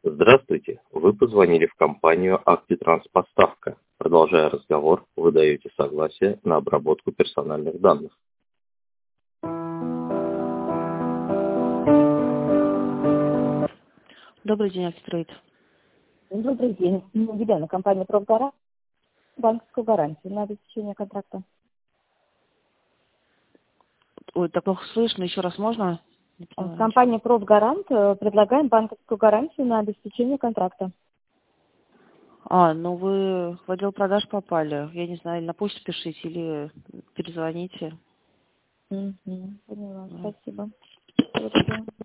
Здравствуйте, вы позвонили в компанию «Актитранспоставка». Продолжая разговор, вы даете согласие на обработку персональных данных. Добрый день, Актитрейд. Добрый день. Елена, компания «Профгарант», банковскую гарантию на обеспечение контракта. Ой, так плохо слышно, еще раз можно? Компания «Профгарант» предлагаем банковскую гарантию на обеспечение контракта. Ну вы в отдел продаж попали. Я не знаю, или на почту пишите, или перезвоните. Поняла, спасибо. Всего доброго.